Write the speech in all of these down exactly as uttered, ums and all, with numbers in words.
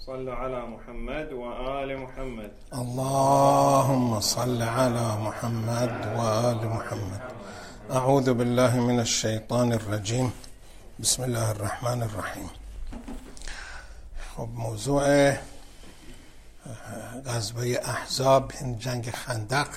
صل على محمد و آل محمد. اللهم صل على محمد و آل محمد. اعوذ بالله من الشیطان الرجیم. بسم الله الرحمن الرحیم. خب موضوع غزوه احزاب، این جنگ خندق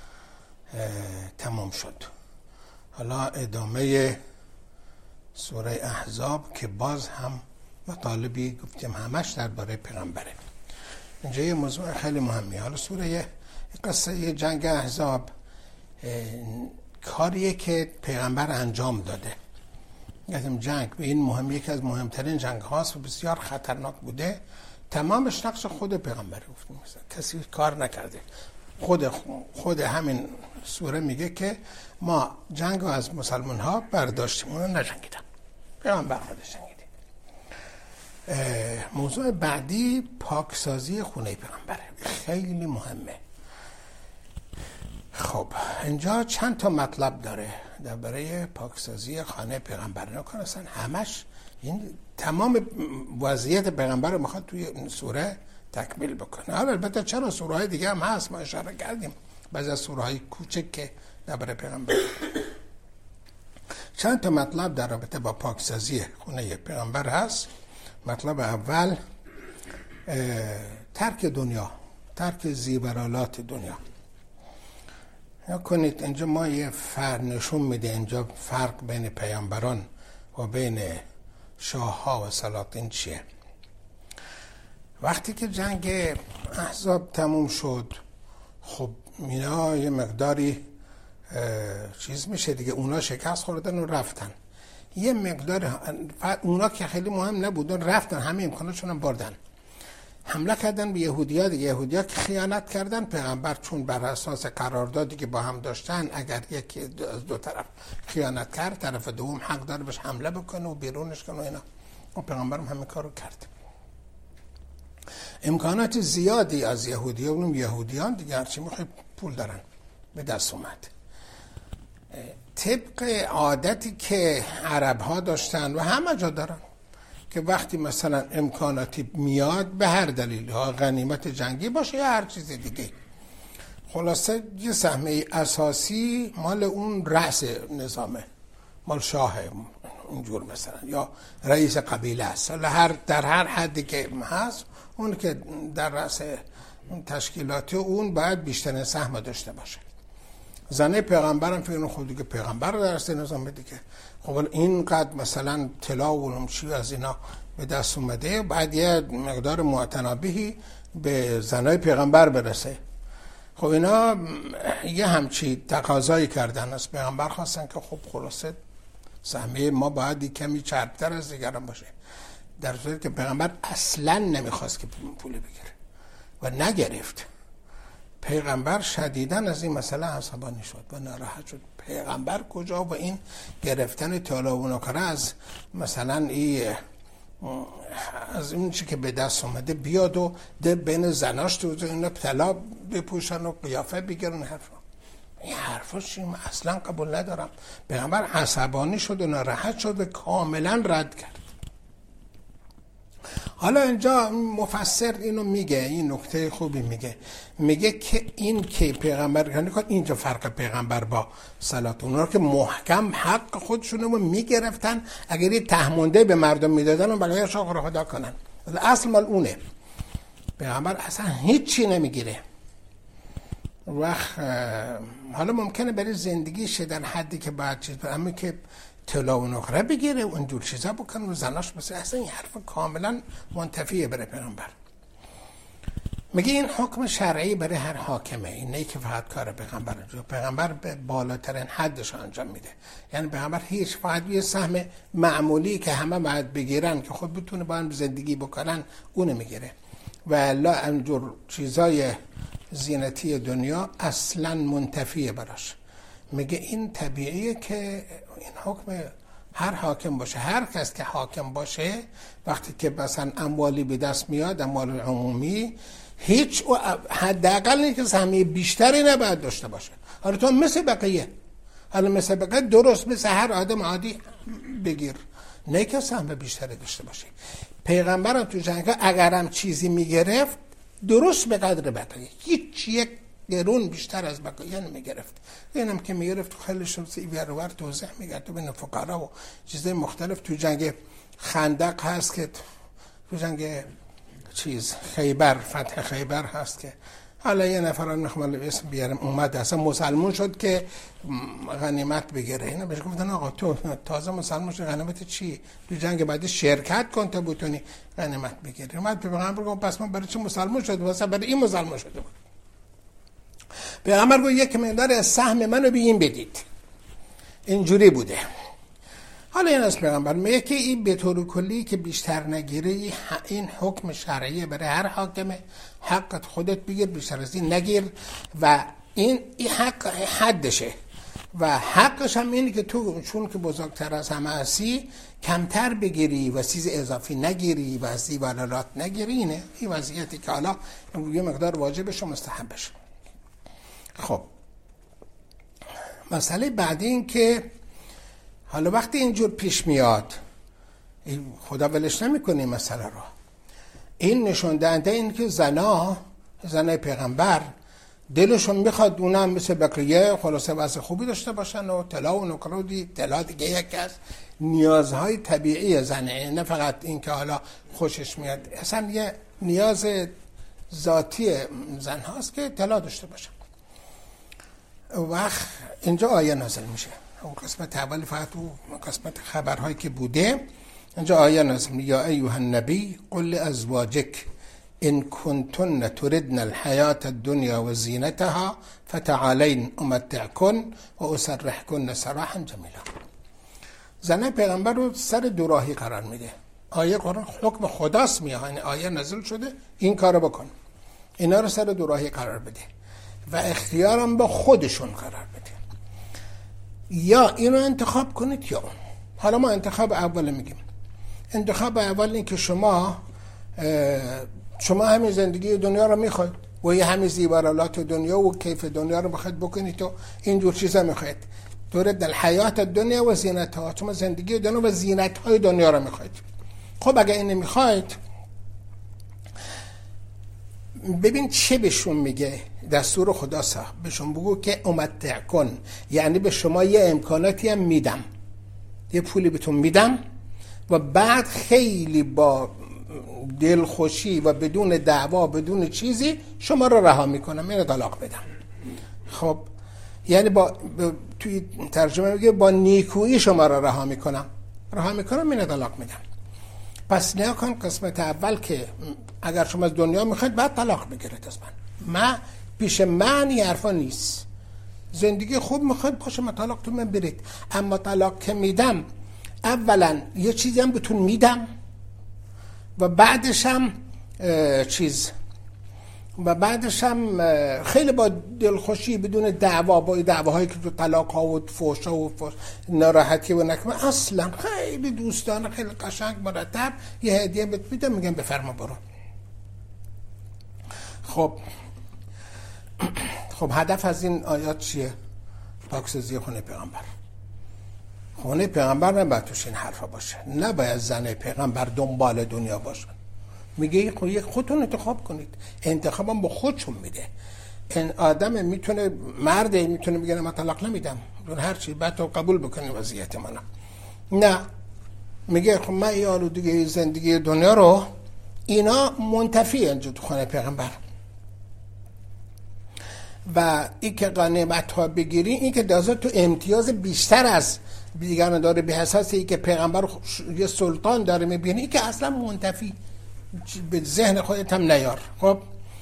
تمام شد. حالا ادامه سوره احزاب که باز هم مطالبی گفتیم همش درباره پیغمبره. اینجا یه موضوع خیلی مهمی. حالا سوره قصه جنگ احزاب کاریه که پیغمبر انجام داده. یعنی جنگ به این مهم، یکی از مهمترین جنگ هاست و بسیار خطرناک بوده. تمامش نقش خود پیغمبر گفتیم، کسی کار نکرده. خود خود همین سوره میگه که ما جنگ رو از مسلمان ها برداشتیم، اونا نجنگیدن، پیغمبر خودش جنگیده. موضوع بعدی پاکسازی خونه پیغمبره، خیلی مهمه. خب اینجا چند تا مطلب داره درباره پاکسازی خانه پیغمبر. نکنه اصلا همش این تمام وضعیت پیغمبر رو میخواد توی این سوره تکمیل بکنه. البته چرا سوره های دیگه هم هست، ما اشاره کردیم بعضی از سوره های کوچک که درباره پیغمبر. چند تا مطلب در رابطه با پاکسازی خونه پیغمبر هست. مطلب اول ترک دنیا، ترک زیورالات دنیا. یا کنید اینجا ما یه فرق نشون میده، اینجا فرق بین پیامبران و بین شاه ها و سلاطین چیه. وقتی که جنگ احزاب تموم شد، خب اینا یه مقداری چیز میشه دیگه، اونا شکست خوردن و رفتن. یه مقدار اونا که خیلی مهم نبودن رفتن، همه امکاناتشون هم بردن، حمله کردن به یهودیا دیگه. یهودیا که خیانت کردن، پیغمبر چون بر اساس قراردادی که با هم داشتن اگر یکی از دو طرف خیانت کرد، طرف دوم حق داره بهش حمله بکنه و بیرونش کنه و اینا. و پیغمبر هم همین کارو کرد. امکانات زیادی از یهودیا و یهودیان دیگه هرچی میخوای پول دارن به دست اومد. طبق عادتی که عرب ها داشتن و همه جا دارن که وقتی مثلا امکاناتی میاد به هر دلیل، ها غنیمت جنگی باشه یا هر چیز دیگه، خلاصه یه سهمه اساسی مال اون رأس نظامه، مال شاهه اونجور مثلا، یا رئیس قبیله است، هر در هر حدی که هست اون که در رأس تشکیلات اون باید بیشتر سهم داشته باشه. زنه پیغمبرم فکر خود دیگه پیغمبر رو درسته نظام دیگه. خب اینقدر مثلا طلا و نمچی از اینا به دست اومده، بعد یه مقدار معتنابهی به زنای پیغمبر برسه. خب اینا یه همچی تقاضایی کردن از پیغمبر، خواستن که خب خلاصه سهمیه ما باید کمی چربتر از دیگران باشه، در صورتی که پیغمبر اصلا نمیخواست که پول بگیره و نگرفت. پیغمبر شدیداً از این مسئله عصبانی شد و ناراحت شد. پیغمبر کجا و این گرفتن طلا و نقره از مثلا این از اون چی که به دست اومده بیاد و ده بین زناش تو اینا طلا بپوشن و قیافه بگیرن، حرفا این حرفا چی؟ من اصلا قبول ندارم. پیغمبر عصبانی شد و ناراحت شد و کاملا رد کرد. حالا اینجا مفسر اینو میگه، این نکته خوبی میگه، میگه که این که پیغمبر کنه اینجا فرق پیغمبر با سلاطین، اونا که محکم حق خودشونو میگرفتن، اگر یه تهمونده به مردم میدادن و بقیه شکر خدا کنن، اصل مال اونه. پیغمبر اصلا هیچی نمیگیره. وقت حالا ممکنه برای زندگیش در حدی که باید چیز برای اما که طلا و نقره بگیره و اینجور چیزا بکنه و زناش بسه، اصلا این حرف کاملا منتفیه برای پیغمبر. میگه این حکم شرعی برای هر حاکمه، این نه که فقط کار پیغمبر. پیغمبر به بالاترین حدش انجام میده، یعنی پیغمبر هیچ فقط یه سهم معمولی که همه باید بگیرن که خود بتونه با هم زندگی بکنن اونه میگیره، و الا اینجور چیزای زینتی دنیا اصلا منتفیه براش. میگه این طبیعیه که این حکم هر حاکم باشه، هر کس که حاکم باشه وقتی که مثلا اموالی به دست میاد، اموال عمومی، هیچ حداقل اینه که سهمیه بیشتری نباید داشته باشه. حالا تو مثل بقیه، حالا مثل بقیه درست مثل هر آدم عادی بگیر، نه که سهم بیشتری داشته باشه. پیغمبر تو جنگ اگرم چیزی میگرفت درست به قدر بقیه، هیچ یک گرون بیشتر از بقیه نمیگرفت. اینم که میگرفت خیلی شمسی بیارور توضیح میگرد تو بین فقرا و چیزای مختلف. تو جنگ خندق هست که تو جنگ چیز خیبر، فتح خیبر هست که حالا یه نفران میخوام اسم بیارم اومد اصلا مسلمون شد که غنیمت بگیره. اینا بهش گفتن آقا تو تازه مسلمون شد غنیمت چی؟ تو جنگ بعدی شرکت کن تا بتونی غنیمت بگیری. اومد پیغمبر گفت پس من برای چی مسلمون شد؟ واسه برای این مسلمون شده بود. پیغمبر گفت یک مقدار از سهم منو به این بدید. اینجوری بوده. حالا این از پیغمبر میگه که این به طور کلی که بیشتر نگیری، این حکم شرعیه برای هر حاکمه، حقت خودت بگیر، بیشتر از این نگیر و این این حق حدشه و حقش هم اینه که تو چون که بزرگتر از همه هستی کمتر بگیری و چیز اضافی نگیری و از دیوالات نگیری. اینه این وضعیتی که حالا یه مقدار واجبش و مستحبش. خب مسئله بعدی این که حالا وقتی اینجور پیش میاد خدا ولش نمیکنه این مسئله رو. این نشون دهنده این که زنا زنای پیغمبر دلشون میخواد اونا هم مثل بقیه خلاصه وضع خوبی داشته باشن و طلا و نقره و دی طلا دیگه یکی از نیازهای طبیعی زنه، نه فقط این که حالا خوشش میاد، اصلا یه نیاز ذاتی زن هاست که طلا داشته باشن. وقت اینجا آیه نازل میشه. اون قسمت اولی فقط اون قسمت خبرهایی که بوده. اینجا آیه نازل میشه یا ایها النبی قل لازواجک ان کنتن تردن الحیاة الدنیا و زینتها فتعالین امتعکن و اسرحکن سراحا جمیلا. زنه پیغمبر رو سر دوراهی قرار میده. آیه قرآن حکم خداست میاد، این آیه نازل شده این کارو بکن، اینا رو سر دوراهی قرار بده و اختیارم با خودشون قرار بده. یا اینو انتخاب کنید یا اون. حالا ما انتخاب اول میگیم. انتخاب اول این که شما شما همین زندگی دنیا رو میخواید و یه همین زیورالات دنیا و کیف دنیا رو بخواید بکنید و اینجور چیزا میخواید. تورد الحیات دنیا و زینتها، شما زندگی دنیا و زینتهای دنیا رو میخواید. خب اگه اینو میخواید ببین چه بهشون میگه. دستور خدا صاحب بهشون بگو که امتع کن، یعنی به شما یه امکاناتی هم میدم، یه پولی بهتون میدم و بعد خیلی با دلخوشی و بدون دعوا بدون چیزی شما رو رها میکنم، اینو طلاق بدم. خب یعنی با توی ترجمه میگه با نیکویی شما رو رها میکنم، رها میکنم اینو طلاق میدم. پس نیا کن قسمت اول که اگر شما از دنیا میخواید بعد طلاق بگیرید از من. من پیش من این حرفا نیست. زندگی خوب میخواید باشه من طلاق تو من برید، اما طلاق که میدم اولا یه چیزی هم بهتون میدم و بعدش هم چیز و بعدش هم خیلی با دلخوشی بدون دعوا، با دعواهایی که تو طلاق ها و فحشا و فحش ناراحتی و نکمه اصلا خیلی دوستانه خیلی قشنگ مرتب یه هدیه بهت میدم، میگم بفرما برو. خب خب هدف از این آیات چیه؟ پاکسازی خونه پیغمبر. خونه پیغمبر نباید توش این حرفا باشه، نباید زن پیغمبر دنبال دنیا باشه. میگه خودتون انتخاب کنید، انتخابم با خودشون میده. این آدم میتونه مرده میتونه بگه من طلاق نمیدم دون هر چی بعد تو قبول بکنی وضعیت منو. نه، میگه خب من این آلودگی زندگی دنیا رو اینا منتفی اینجا تو خونه پیغمبر و این که غنیمت ها بگیری این که دازه تو امتیاز بیشتر از دیگران داره به اساس این که پیغمبر یه سلطان داره میبینی، این که اصلا منتفی به ذهن خودت هم نیار. خب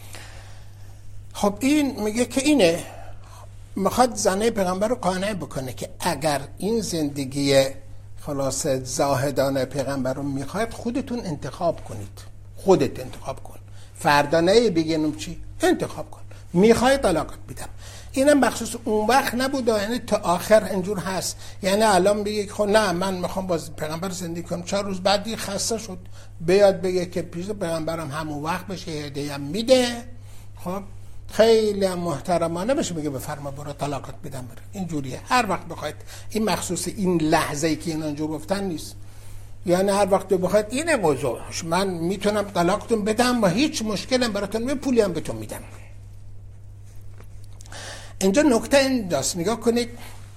خب این میگه که اینه میخواد زنه پیغمبر رو قانع بکنه که اگر این زندگی خلاص زاهدانه پیغمبر رو میخواید خودتون انتخاب کنید، خودت انتخاب کن، فردا نه بگینم چی انتخاب کن، میخوای طلاقت بدم. اینم بخصوص اون وقت نبود، یعنی تا آخر اینجور هست. یعنی الان بگه خب نه من میخوام با پیغمبر زندگی کنم، چهار روز بعدی خسته شد بیاد بگه که پیش پیغمبرم همون وقت بشه هدیه میده، خب خیلی محترمانه بشه میگه بفرما برو طلاقت بدم بره. اینجوریه هر وقت بخواید. این مخصوص این لحظه‌ای که اینا اینجور گفتن نیست. یعنی هر وقت بخواید اینه موضوع، من میتونم طلاقتون بدم و هیچ مشکلی براتون میاد، پولی هم بهتون میدم. اینجا نکته اینجاست، نگاه کنید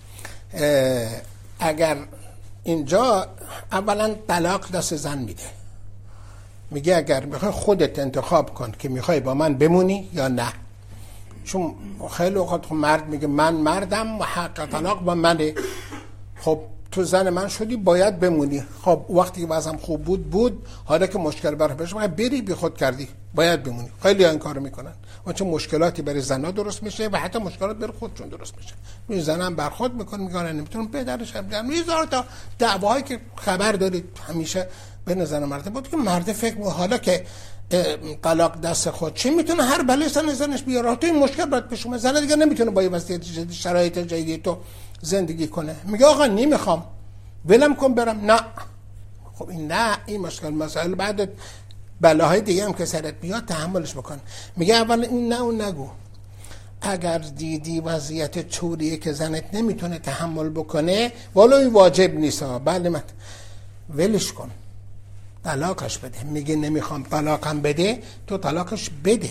اگر اینجا اولا طلاق دست زن میده، میگه اگر میخوای خودت انتخاب کن که میخوای با من بمونی یا نه. چون خیلی اوقات مرد میگه من مردم و حق طلاق با منه، خب تو زن من شدی باید بمونی. خب وقتی که وضعم خوب بود بود، حالا که مشکل برای پیش اومد بری بی خود کردی باید بمونی. خیلی این کارو میکنن و چه مشکلاتی برای زنا درست میشه و حتی مشکلات برای خودشون درست میشه. می زنم برخورد میکنه، میگن نمیتونم پدرش هم میذاره تا دعواهایی که خبر دارید همیشه بین زن و مرد بود که مرد فکر میکنه حالا که طلاق دست خود چی میتونه هر بلایی سر زنش بیاره، تو این مشکل برات پیش اومد، زن دیگه نمیتونه با وضعیت جدید شرایط جدید تو زندگی کنه. میگه آقا نمیخوام ولم کن برم. نه خب این نه، این مشکل مسائل بعد بلاهای دیگه هم که سرت بیاد تحملش بکن. میگه اول این نه اون نگو، اگر دیدی وضعیت چوریه که زنت نمیتونه تحمل بکنه والا این واجب نیست، بله من ولش کن طلاقش بده. میگه نمیخوام طلاقم بده، تو طلاقش بده.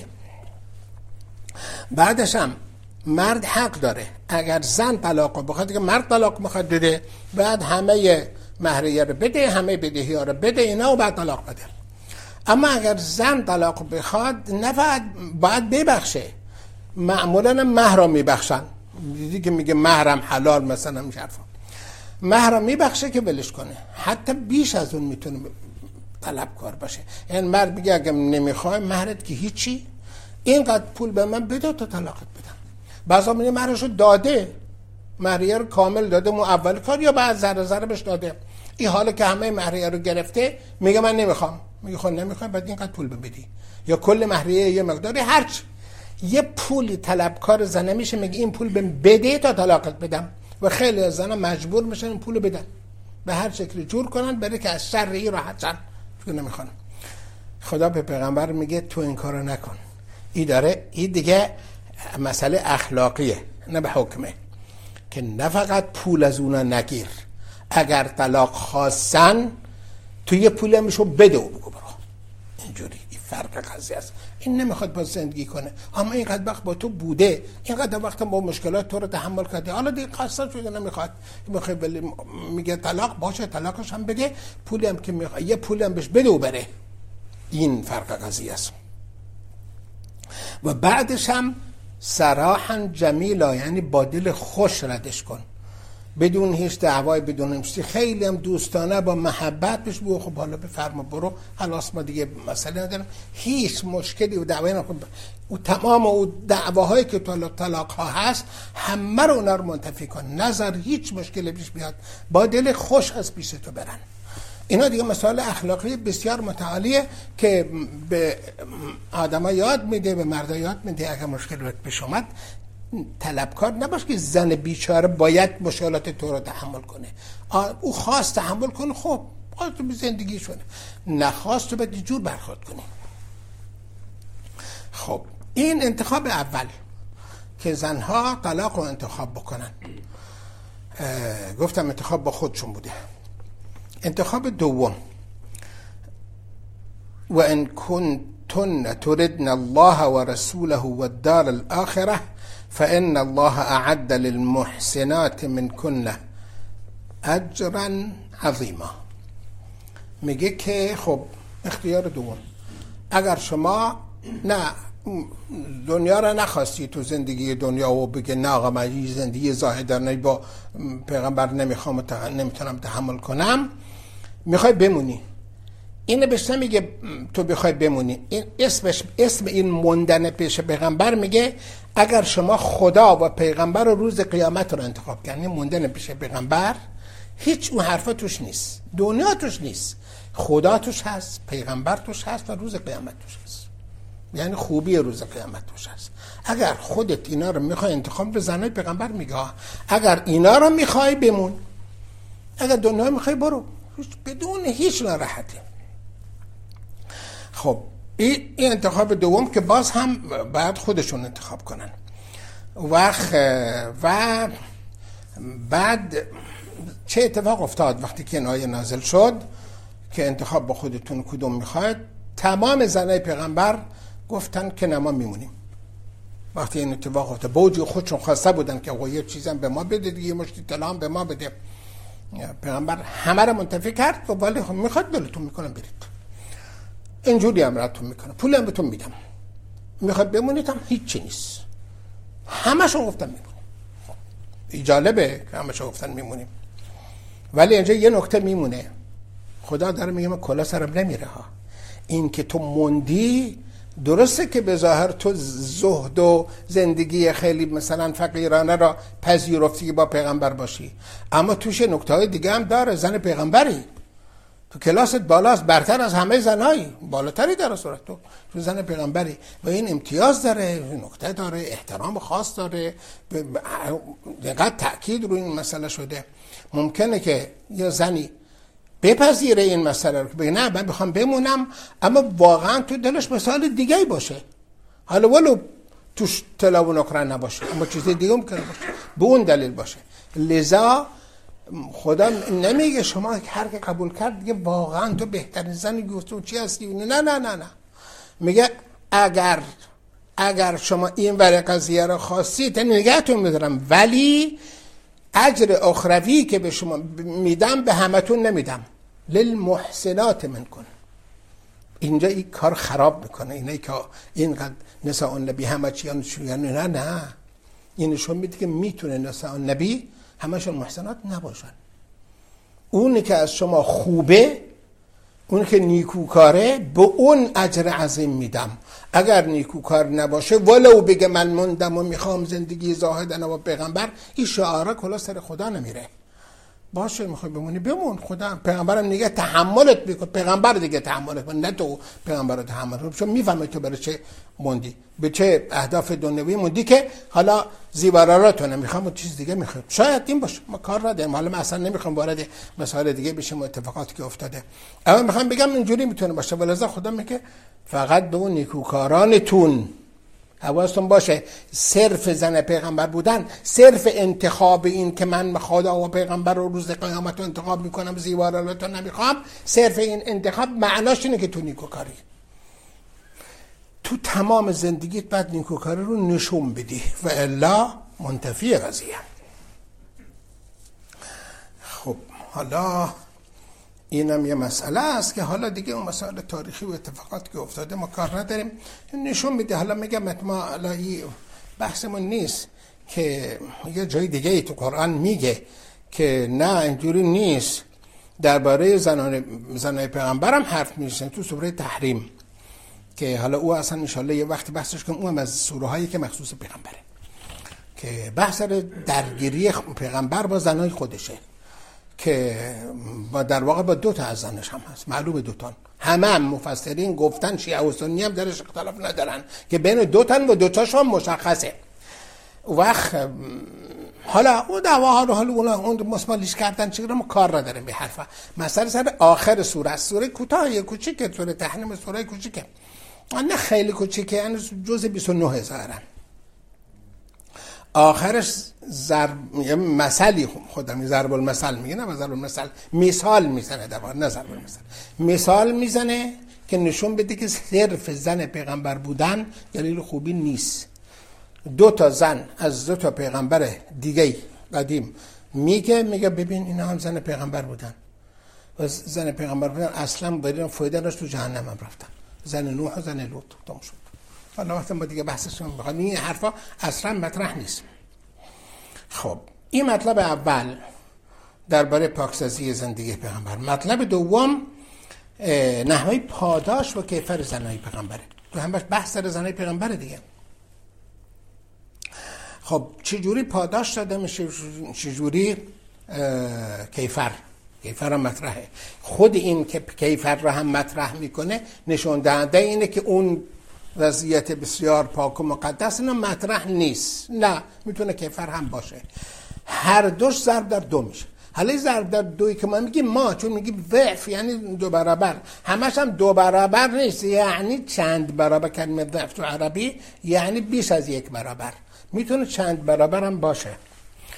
بعدش هم مرد حق داره اگر زن طلاق بخواد که مرد طلاق میخواد بده، بعد همه مهریه رو بده، همه بدهی ها رو بده اینا و بعد طلاق بده. اما اگر زن طلاق بخواد نه فقط باید ببخشه، معمولا مهر رو میبخشن. دیدی که میگه مهرم حلال مثلا میشه حرفا، مهر رو میبخشه که ولش کنه، حتی بیش از اون میتونه طلبکار باشه. یعنی مرد میگه اگه نمیخوای مهرت که هیچی، اینقدر پول به من بده تا طلاقت بدم. بعضا میگه مهرشو داده، مهریه رو کامل داده مو اول کار یا بعد ذره ذره بهش داده، این حالا که همه مهریه رو گرفته میگه من نمیخوام. میگه خب نمیخوام بعد اینقدر پول بدی یا کل مهریه یه مقداری هرچ یه پولی طلبکار زنه میشه، میگه این پول بهم بده تا طلاقت بدم. و خیلی از زنها مجبور میشن این پول بدن، به هر شکلی جور کنن برای که از شر این راحت شن، چون نمیخوان. خدا به پیغمبر میگه تو این کارو نکن. این داره این دیگه مسئله اخلاقیه نه به حکمه، که نه فقط پول از اونا نگیر، اگر طلاق خواستن تو یه پول همیشو بده و بگو برو. اینجوری این فرق قضیه است. این نمیخواد با زندگی کنه، اما اینقدر وقت با تو بوده، اینقدر وقت با مشکلات تو رو تحمل کرده، حالا دیگه خاصه شده نمیخواد، میخواد میگه طلاق باشه طلاقش هم بده، پولی هم که میخواد یه پولی هم بهش بده و بره. این فرق قضیه است. و بعدش هم صراحا جمیلا، یعنی با دل خوش ردش کن، بدون هیچ دعوای، بدون همچی، خیلی هم دوستانه با محبت بهش بگو خب حالا بفرما برو خلاص ما دیگه مسئله ندارم، هیچ مشکلی و دعوایی نکن. و تمام و دعواهایی که طلاق طلاق ها هست همه رو اونا رو منتفی کن، نظر هیچ مشکلی پیش بیاد با دل خوش از پیش تو برن. اینا دیگه مسائل اخلاقی بسیار متعالیه که به آدم‌ها یاد میده، به مردا یاد میده. اگه مشکل پیش اومد طلبکار نباش که زن بیچاره باید مشکلات تو رو تحمل کنه. او خواست تحمل کنه، خب خواست به زندگی شونه، نخواست تو باید جور برخورد کنی. خب این انتخاب اول که زنها طلاق رو انتخاب بکنن، گفتم انتخاب با خودشون بوده. انتخاب دوم، و ان کنتن تردن الله و رسوله و الدار الاخره فان الله اعد للمحسنات منكن اجرا عظیما. میگه که خب اختیار دوم، اگر شما نه دنیا را نخواستی، تو زندگی دنیا و بگه نه آقا من زندگی زاهدانه با پیغمبر نمیخوام و نمیتونم تحمل کنم، میخوای بمونی، اینه بهش نمیگه تو بخوای بمونی، این اسمش اسم این موندن پیش پیغمبر میگه اگر شما خدا و پیغمبر و روز قیامت رو انتخاب کردین، موندن پیش پیغمبر هیچ اون حرفا توش نیست، دنیا توش نیست، خدا توش هست، پیغمبر توش هست و روز قیامت توش هست، یعنی خوبی روز قیامت توش هست. اگر خودت اینا رو میخوای انتخاب به زنای پیغمبر میگه اگر اینا رو میخوای بمون، اگر دنیا میخوای برو، بدون هیچ ناراحتی. خب این انتخاب دوم که باز هم باید خودشون انتخاب کنن. وقت و بعد چه اتفاق افتاد وقتی که این آیه نازل شد؟ که انتخاب با خودتون کدوم میخواید، تمام زنای پیغمبر گفتن که نه ما میمونیم. وقتی این اتفاق افتاد بوجی خودشون خواسته بودن که آقا یه چیزم به ما بده دیگه، مشتی طلا هم به ما بده. پیغمبر همه رو منتفی کرد و ولی خب میخواد دلتون میکنم برید، اینجوری امرتون میکنم، پولم بهتون میدم، میخواد بمونید هم هیچی نیست. همشون گفتن میمونیم. این جالبه که همشون گفتن میمونیم، ولی اینجا یه نکته میمونه. خدا داره میگه من کلا سرم نمیره ها. این که تو موندی درسته که به ظاهر تو زهد و زندگی خیلی مثلا فقیرانه را پذیرفتی با پیغمبر باشی، اما توش نکته های دیگه هم داره. زن پیغمبری، تو کلاست بالاست، برتر از همه زنایی، بالاتری در صورت تو تو زن پیغمبری و این امتیاز داره، نکته داره، احترام خاص داره، دقیق تأکید رو این مسئله شده. ممکنه که یه زنی بپذیره این مسئله رو که بگه نه من بخوام بمونم، اما واقعا تو دلش مسائل دیگه باشه، حالا ولو توش طلا و نقره نباشه اما چیز دیگه ممکنه باشه، به اون دلیل باشه. لذا خدا نمیگه شما هر که قبول کرد دیگه واقعا تو بهترین زنی گفته چی هستی، نه نه نه نه. میگه اگر اگر شما این ور قضیه رو خواستید نگهتون میدارم، ولی اجر اخروی که به شما میدم به همتون نمیدم. للمحسنات منکن. اینجا این کار خراب میکنه، اینه که اینقدر نساء النبی همه چی یعنی نه نه، این نشون میده که میتونه نساء النبی همشون محسنات نباشن. اونی که از شما خوبه، اون که نیکوکاره، به اون اجر عظیم میدم. اگر نیکوکار نباشه ولو بگه من موندم و میخوام زندگی زاهدانه و پیغمبر، این شعاره کلا سر خدا نمیره. باشه میخوای بمونی بمون، خدا پیغمبرم میگه تحملت میکنه، پیغمبر دیگه تحملت میکنه نه تو پیغمبر رو تحمل کنی، چون میفهمه تو برای چه موندی، به چه اهداف دنیوی موندی که حالا زیوراراتو نمیخوام و چیز دیگه میخوام. شاید این باشه، ما کار را داریم، حالا من اصلا نمیخوام وارد مسائل دیگه بشیم و اتفاقاتی که افتاده، اما میخوام بگم اینجوری میتونه باشه. ولذا خدا میگه فقط به اون نیکوکارانتون حواستون باشه. صرف زن پیغمبر بودن، صرف انتخاب این که من خدا و پیغمبر رو روز قیامت رو انتخاب میکنم، زیورالاتو نمیخوام، صرف این انتخاب معناش اینه که تو نیکوکاری، تو تمام زندگیت بعد نیکوکاری رو نشون بدی و الا منتفی قضیه. خب حالا اینم یه مسئله است که حالا دیگه اون مسائل تاریخی و اتفاقاتی که افتاده ما کار نداریم، نشون میده. حالا میگم ما الهی بحثمون نیست که یه جای دیگه ای تو قرآن میگه که نه اینجوری نیست. درباره زنان زنای پیغمبرم حرف میزنه تو سوره تحریم که حالا او اصلا ان شاءالله یه وقتی بحثش کنم، اونم از سوره هایی که مخصوص پیغمبره که بحث درگیری پیغمبر با زنای خودشه که با در واقع با دو تا از زنش هم هست، معلومه دو تا. همه هم مفسرین گفتن، شیعه و سنی هم درش اختلاف ندارن که بین دو تا و دو تاش هم مشخصه. وقت حالا اون دعواها رو حالا اون اون مسمالیش کردن چیکار، ما کار نداریم به حرفا. مثلا سر آخر سوره است، سوره کوتاه کوچیکه، سوره تحریم سوره کوچیکه، نه خیلی کوچیکه، یعنی جزء بیست و نه هزارن. آخرش ضرب مثلی خودم ضرب المثل میگه، نه ضرب المثل، مثال میزنه، در واقع نه ضرب المثل، مثال میزنه که نشون بده که صرف زن پیغمبر بودن دلیل خوبی نیست. دو تا زن از دو تا پیغمبر دیگه قدیم میگه میگه ببین اینا هم زن پیغمبر بودن و زن پیغمبر بودن اصلا بدون فایده داشت، تو جهنم هم رفتن. زن نوح و زن لوط تمام شد. حالا وقتی ما دیگه بحثشون می‌خوایم، این حرفا اصلا مطرح نیست. خب این مطلب اول درباره پاکسازی زندگی پیغمبر. مطلب دوم نحوه پاداش و کیفر زنای پیغمبره. تو همش بحث سر زنای پیغمبره دیگه. خب چجوری پاداش داده میشه، چجوری کیفر کیفر هم مطرحه. خود این که کیفر رو هم مطرح میکنه نشون دهنده اینه که اون وضعیت بسیار پاک و مقدس اینا مطرح نیست. نه، میتونه کیفر هم باشه. هر دوش ضرب در دو میشه. حالا ضرب در دوی که ما میگیم ما چون میگیم ضعف یعنی دو برابر، همش هم دو برابر نیست، یعنی چند برابر. کلمه ضعف تو عربی یعنی بیش از یک برابر، میتونه چند برابر هم باشه.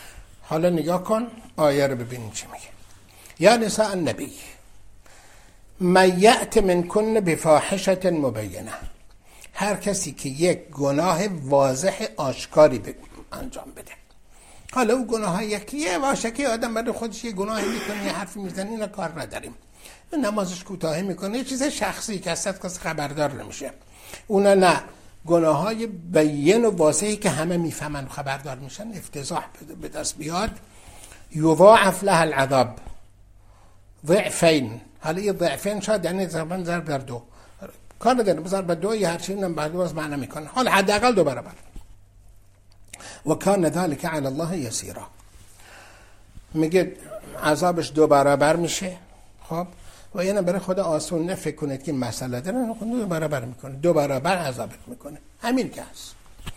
حالا نگاه کن آیه رو ببینیم چی میگه. یا نساء النبی، من یأت منکن بفاحشة مبینه، هر کسی که یک گناه واضح آشکاری انجام بده. حالا اون گناه ها یکیه، واشه که آدم برای خودش یه گناهی میکنه، یه حرفی میزنه، اینا کار نداریم. نمازش کوتاهی میکنه، یه چیز شخصی که اصلا کسی خبردار نمیشه. اونا نه، گناه های بیان و واضحی که همه میفهمن و خبردار میشن، افتضاح به دست بیاد. یضاعف له العذاب ضعفین. حالا یه ضعفین شاید یعنی ضربن ضرب در دو، کار نداره، بذار به دو یا هر چیزی هم بعد باز معنی میکنه. حالا حداقل دو برابر. و کان ذلک علی الله یسیرا. میگه عذابش دو برابر میشه. خب و اینم برای خدا آسون نه فکر کنید که مسئله داره، نه دو برابر میکنه، دو برابر عذابت میکنه، همین که هست.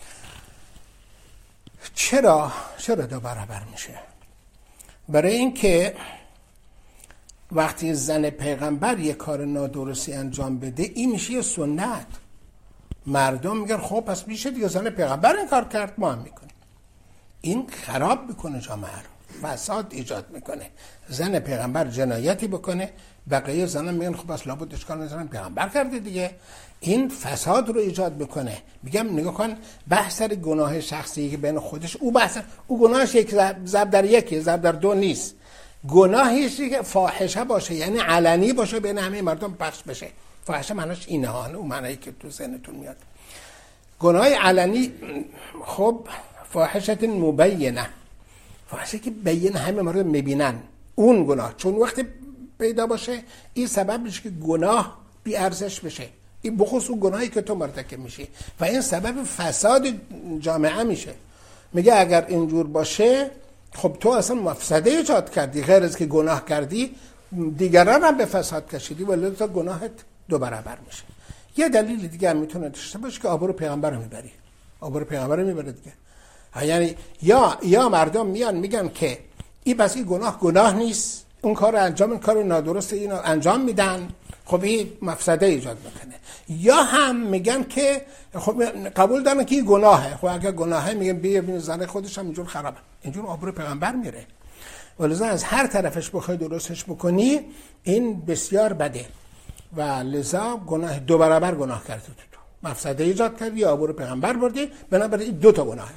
چرا چرا دو برابر میشه؟ برای اینکه وقتی زن پیغمبر یک کار نادرستی انجام بده، این میشه یه سنت. مردم میگن خب پس میشه دیگه، زن پیغمبر این کار کرد ما هم میکنیم. این خراب میکنه جامعه رو، فساد ایجاد میکنه. زن پیغمبر جنایتی بکنه، بقیه زنان میگن خب بس لابد اشکال نداره پیغمبر کرده دیگه. این فساد رو ایجاد میکنه. میگم نگاه کن، بحث سر گناه شخصی که بین خودش، او بحث او گناهش یک ضرب در یکی، ضرب در دو نیست. گناهیش که فاحشه باشه، یعنی علنی باشه، بین همه مردم پخش بشه. فاحشه معناش اینه ها، اون معنی که تو ذهنتون میاد. گناه علنی خب فاحشه مبینه، فاحشه که بیان همه مردم میبینن اون گناه، چون وقتی پیدا باشه این سبب میشه که گناه بی ارزش بشه، این بخصوص اون گناهی که تو مرتکب میشی و این سبب فساد جامعه میشه. میگه اگر اینجور باشه خب تو اصلا مفسده ایجاد کردی، غیر از که گناه کردی دیگران هم به فساد کشیدی، ولی تو گناهت دو برابر میشه. یه دلیل دیگه هم میتونه داشته باشه که آبرو پیغمبر رو میبری، آبرو پیغمبر رو میبره دیگه. یعنی یا یا مردم میان میگن که این بس این گناه گناه نیست، اون کار انجام، این کار نادرست اینو انجام میدن، خب این مفسده ایجاد میکنه. یا هم میگن که خب قبول دارن که این گناهه، خب اگر گناهه میگن بیا ببین زن خودش هم اینجور خرابه، اینجور آبرو پیغمبر میره. ولذا از هر طرفش بخوای درستش بکنی این بسیار بده و لذا گناه دو برابر گناه کردی، تو مفسده ایجاد کردی یا آبرو پیغمبر بردی، بنابراین دو تا گناه.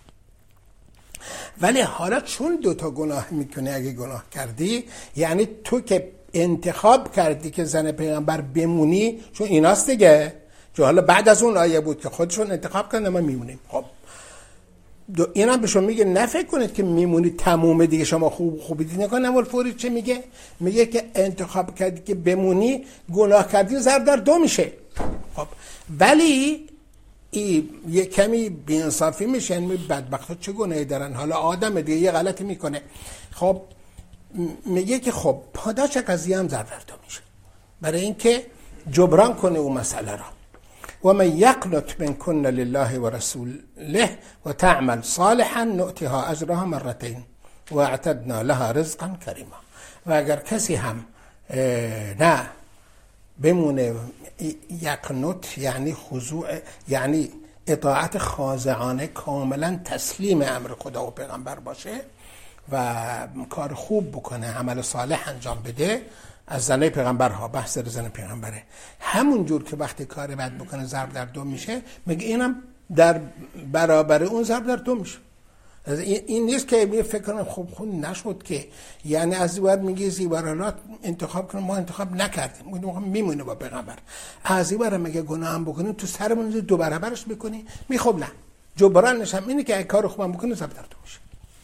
ولی حالا چون دو تا گناه میکنی، اگه گناه کردی یعنی تو که انتخاب کردی که زن پیغمبر بمونی، چون ایناست دیگه، چون حالا بعد از اون آیه بود که خودشون انتخاب کردن ما میمونیم. خب اینم به شما میگه نه فکر کنید که میمونید تمومه دیگه، شما خوب خوبی دیگه نکن. اول فوری چه میگه؟ میگه که انتخاب کردی که بمونی، گناه کردی ضرب در دو میشه. خب ولی این یه کمی بی‌انصافی میشه، یعنی بدبختا چه گناهی دارن، حالا آدم دیگه یه غلطی میکنه. خب میگه که خب پاداش قضیه هم ضرب در دو میشه، برای اینکه جبران کنه اون مسئله را. و من یقنط منکن لله و رسوله و تعمل صالحا نؤتها اجرها مرتين و اعتدنا لها رزقا کریما. و اگر کسی هم نه بمونه، یقنط یعنی خضوع، یعنی اطاعت خاضعانه، کاملا تسلیم امر خدا و پیغمبر باشه و کار خوب بکنه، عمل صالح انجام بده. از زنه پیغمبرها، بحث زن پیغمبره، همون جور که وقتی کار بد بکنه ضرب در دو میشه، میگه اینم در برابر اون ضرب در دو میشه. این نیست که می فکر کنم خب خود نشد که، یعنی از این ور میگه زیورالات انتخاب کنم، ما انتخاب نکردیم، میمونه با پیغمبر. از این ور میگه گناه هم بکنیم تو سرمون دو برابرش بکنی، می خب نه، جبرانش هم اینه که اگه کار خوبم بکنه ضرب در دو میشه.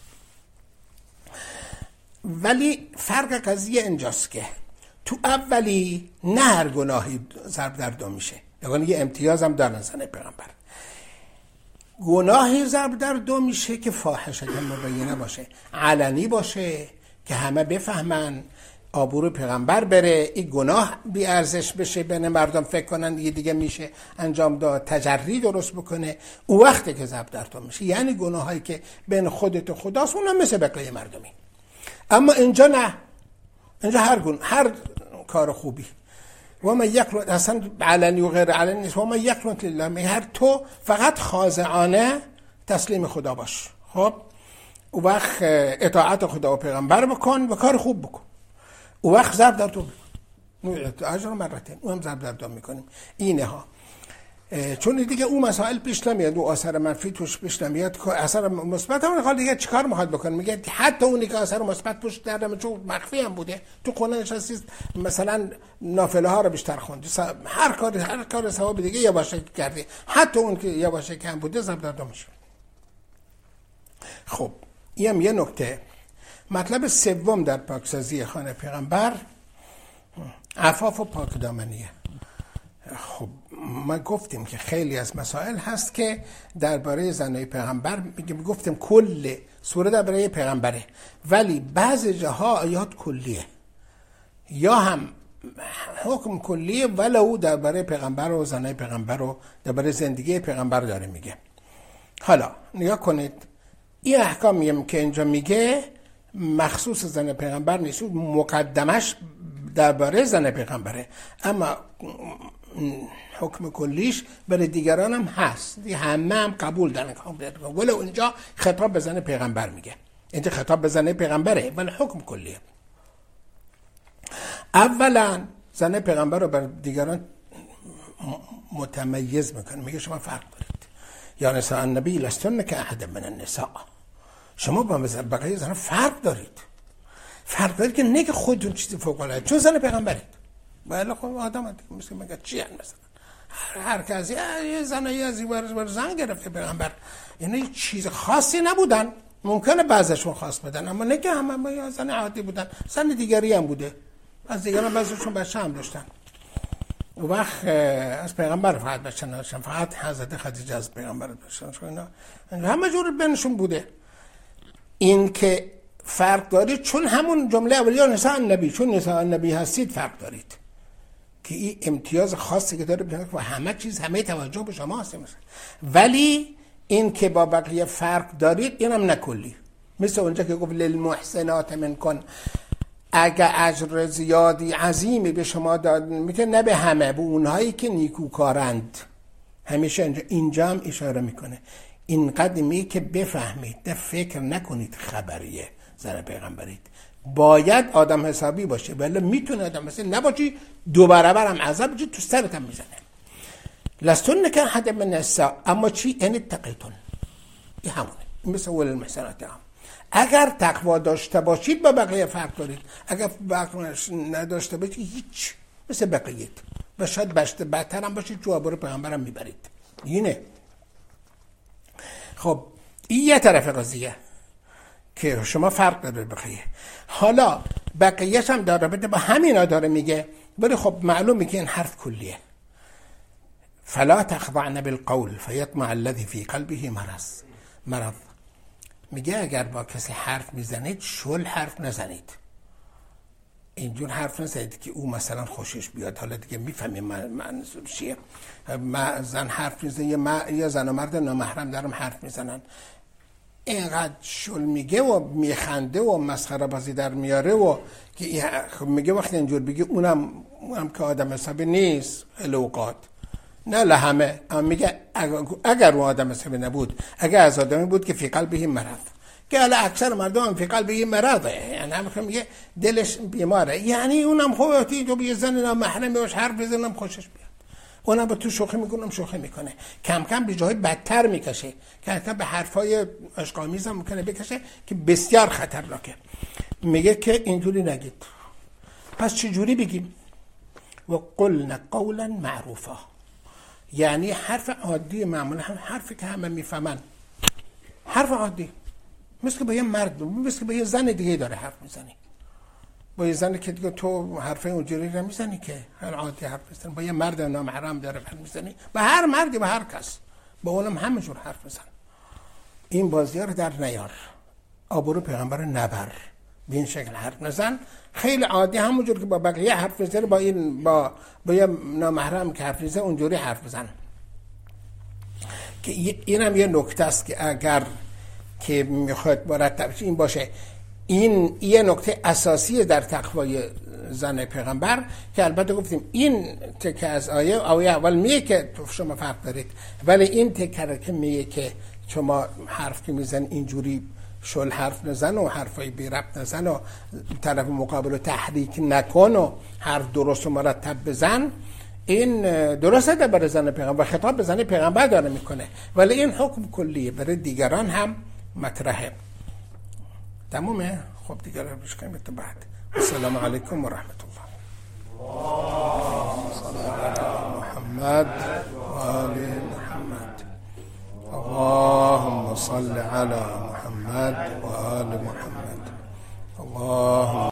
ولی فرق قضیه اینجاست که تو اولی نه هر گناهی ضرب در دو میشه، یعنی یه امتیاز هم دارن زن پیغمبر. گناهی ضرب در دو میشه که فاحشه مبینه باشه، علنی باشه که همه بفهمن، آبرو پیغمبر بره، این گناه بی ارزش بشه، بین مردم فکر کنن دیگه دیگه میشه انجام داد، تجری درست بکنه، اون وقتی که ضرب در دو میشه. یعنی گناهایی که بین خودت و خداست اونم مثل بقیه مردمی. اما اینجا نه، اینجا هر گونه، هر کار خوبی و ما یقنط، اصلا علنی و غیر علنی نیست، و ما یقنط لله، هر تو فقط خاضعانه تسلیم خدا باش. خب او وقت اطاعت خدا و پیغمبر بکن و کار خوب بکن، او وقت ضرب در تو بکن. اجر مرتين اونم ضرب در دو میکنیم. اینه ها چون دیگه اون مسائل پیش نمیاد، اون اثر منفی توش پیش نمیاد، اثر مثبت هم حال دیگه چیکار میخواد بکنه؟ میگه حتی اونی که اثر مثبت پشت دردم چون مخفی هم بوده تو خونه نشستید مثلا نافله ها رو بیشتر خوندی، هر کار هر کار ثواب دیگه یا باشه کردی، حتی اون که یا باشه کم بوده ضرب در دو میشه. خب اینم یه نکته. مطلب سوم در پاکسازی خانه پیغمبر عفاف و پاکدامنیه. خب ما گفتیم که خیلی از مسائل هست که درباره زنای پیغمبر میگیم، گفتیم کل سوره درباره پیغمبره، ولی بعضی جاها آیات کلیه یا هم حکم کلیه ولو درباره پیغمبر و زنای پیغمبر و درباره زندگی پیغمبر داره میگه. حالا نگاه کنید این احکامی که اینجا میگه مخصوص زن پیغمبر نیست، مقدمش درباره زن پیغمبره، اما حکم کلیش برای دیگران هم هست، همه هم قبول دارن ولو اینجا خطاب به زن پیغمبر میگه، اینجا خطاب به زن پیغمبره ولی حکم کلیه. اولا زن پیغمبر رو بر دیگران متمیز میکنه، میگه شما فرق دارید، یا نساء النبی لستن که احد من النساء، شما با بقیه زن فرق دارید، فرق دارید که نه که خودتون چیزی فوق العاده، چون زن پیغمبرید. بله خب آدم هم دیگه مثل میگه چی هن مثلا هر, هر کسی یه زنایی از این بر زن گرفته پیغمبر، یعنی چیز خاصی نبودن، ممکنه بعضشون خاص بدن اما نه که همه یا زن عادی بودن، زن دیگری هم بوده، از دیگران بعضشون بچه هم داشتن. و وقت از پیغمبر فقط بچه نداشتن، فقط حضرت خدیجه از پیغمبر داشتن، همه جور بینشون بوده. این که فرق دارید چون همون جمله اولیه نساء النبی، چون نساء النبی هستید فرق دارید که این امتیاز خاصی که داره و همه چیز همه توجه به شما هست. ولی این که با بقیه فرق دارید اینم نکلی، مثل اونجا که گفت للمحسنات منکن، اگه اجر زیادی عظیمی به شما داد میتونه نه به همه، به اونهایی که نیکوکارند. همیشه اینجا اینجا هم اشاره میکنه این قدمی که بفهمید، نه فکر نکنید خبریه زن پیغمبرید، باید آدم حسابی باشه، ولی میتونه آدم حسابی نباشی دو برابر هم عذاب جو تو سرت هم میزنه. لستن که حد من النساء، اما چی؟ یعنی تقیتون، این همونه، این مثل اول المحسنات هم. اگر تقوا داشته باشید با بقیه فرق دارید، اگر بقیه نداشته باشید هیچ، مثل بقیه و شاید بشته بدتر هم باشید جو آبرو پیغمبرم میبرید. اینه. خب این یه طرف قضیه که شما فرق داره بقیه. حالا بقیهش هم داره بده با همینا داره میگه، ولی خب معلومه که این حرف کلیه. فلا تخضعن بالقول فیطمع الذی فی قلبه مرض مرض میگه اگر با کسی حرف میزنید شل حرف نزنید، اینجور حرف نزنید که او مثلا خوشش بیاد. حالا دیگه میفهمیم منظور چیه. زن حرف میزنه یا زن و مرد نامحرم دارم حرف میزنن، اینقدر شل میگه و میخنده و مسخره بازی در میاره و که میگه وقتی اینجور بگه اونم اونم که آدم حسابی نیست الوقات نه لهمه، اما میگه اگر اون آدم حسابی نبود، اگر از آدمی بود که فی قلبه مرض، که الان اکثر مردم هم فی قلبه مرضه، یعنی هم میگه دلش بیماره، یعنی اونم خوبه تو به زن نامحرم باش حرف بزنم خوشش بیاد، اونم با تو شوخی میکنم شوخی میکنه، کم کم به جای بدتر میکشه، کم کم به حرفای عشق‌آمیز هم ممکنه بکشه که بسیار خطرناکه. میگه که اینجوری نگید. پس چه جوری بگیم؟ و قلنا قولا معروفا، یعنی حرف عادی معمولا، هم حرفی که همه میفهمن، حرف عادی، مثل با یه مرد، مثل با یه زن دیگه داره حرف میزنی، با یه زنی که دیگه تو حرفه اونجوری رو میزنی که هر عادی حرف میزنی، با یه مرد نامحرم داره حرف میزنی، با هر مردی با هر کس با اونم همینجور حرف میزن. این بازی‌ها رو در نیار، آبرو پیغمبر نبر، به این شکل حرف نزن. خیلی عادی همونجور که با بقیه حرف میزنی با این با با یه نامحرم که حرف میزنه اونجوری حرف بزن. که اینم یه نکته است که اگر که میخواد مرتب این باشه، این یه نکته اساسی در تقوای زن پیغمبر که البته گفتیم این تکه از آیه آیه اول میگه که شما فرق دارید، ولی این تکه که میگه که شما حرف که میزن اینجوری شل حرف نزن و حرفای بی ربط نزن و طرف مقابل رو تحریک نکن و حرف درست و مرتب بزن. این درسته در برای زن پیغمبر و خطاب به زن پیغمبر داره میکنه، ولی این حکم کلیه برای دیگران هم مطرحه. تمومه؟ خب دیگر رو بشکنیم تا بعد. السلام علیکم و رحمت الله. محمد و آل محمد. اللهم صل على محمد و آل محمد. اللهم